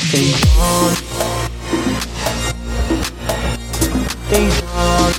ای جان ای جان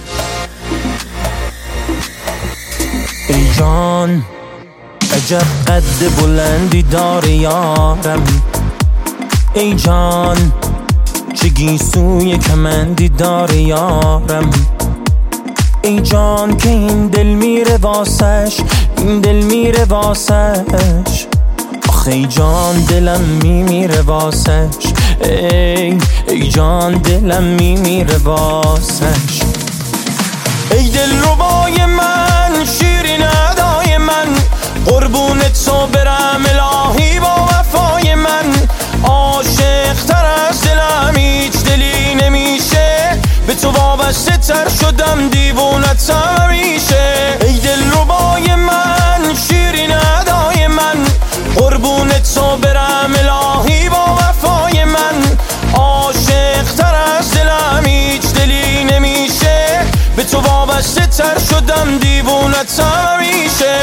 ای جان عجب قد بلندی داره یارم. ای جان چه گیسوی کمندی داره یارم. ای جان که این دل میره واسش، این دل میره واسش. آخه ای جان دلم میمیره واسش. ای جان دلم میمیره واسش. ای دل ربای من، شیرین ادای من، قربونت تو برم الهی با وفای من. عاشق تر از دلم هیچ دلی نمیشه، به تو وابسته تر شدم دیوونتم همیشه. ای دل ربای من، شیرین ادای من، قربونت تو برم الهی با وفای من. عاشق تر از دلم هیچ دلی نمیشه، به تو وابسته تر شدم دیوونتم همیشه.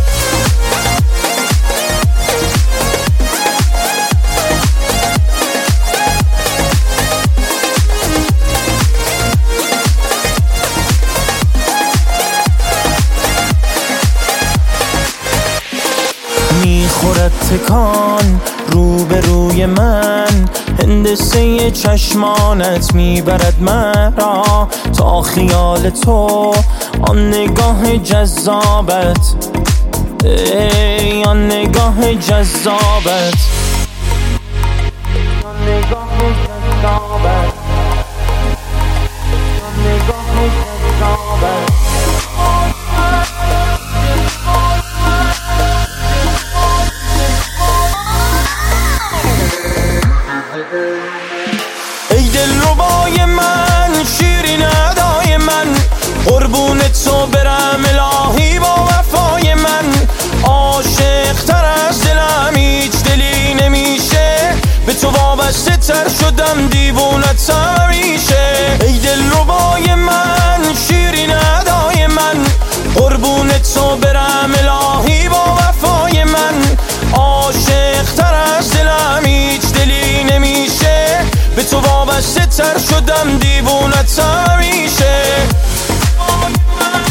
میخورد تکان روبروی من، هندسه چشمانت میبرد مرا تا خیال تو، آن نگاه جذابت، ای آن نگاه جذابت، آن نگاه جذابت، آن نگاه جذابت. ای دل ربای من، شیرین ادای من، قربونت تو برم الهی با وفای من. عاشق تر از دلم هیچ دلی نمیشه، به تو وابسته تر شدم دیوونتم همیشه. ای دل ربای من، شیرین ادای من، قربونت تو برم الهی با وفای من. عاشق تر از دلم هیچ دلی نمیشه، به تو وابسته تر شدم دیوونتم همیشه.